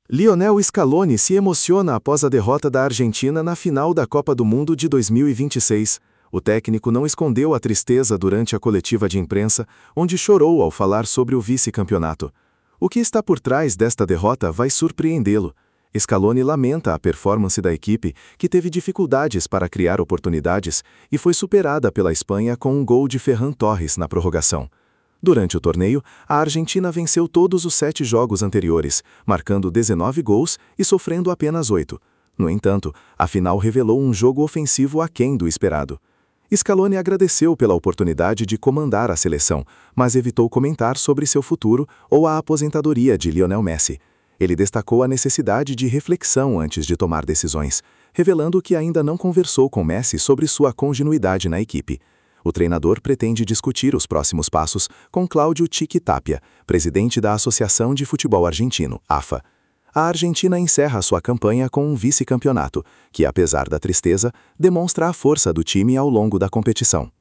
Lionel Scaloni se emociona após a derrota da Argentina na final da Copa do Mundo de 2026. O técnico não escondeu a tristeza durante a coletiva de imprensa, onde chorou ao falar sobre o vice-campeonato. O que está por trás desta derrota vai surpreendê-lo. Scaloni lamenta a performance da equipe, que teve dificuldades para criar oportunidades e foi superada pela Espanha com um gol de Ferran Torres na prorrogação. Durante o torneio, a Argentina venceu todos os 7 jogos anteriores, marcando 19 gols e sofrendo apenas 8. No entanto, a final revelou um jogo ofensivo aquém do esperado. Scaloni agradeceu pela oportunidade de comandar a seleção, mas evitou comentar sobre seu futuro ou a aposentadoria de Lionel Messi. Ele destacou a necessidade de reflexão antes de tomar decisões, revelando que ainda não conversou com Messi sobre sua continuidade na equipe. O treinador pretende discutir os próximos passos com Cláudio Tiki Tapia, presidente da Associação de Futebol Argentino, AFA. A Argentina encerra sua campanha com um vice-campeonato, que, apesar da tristeza, demonstra a força do time ao longo da competição.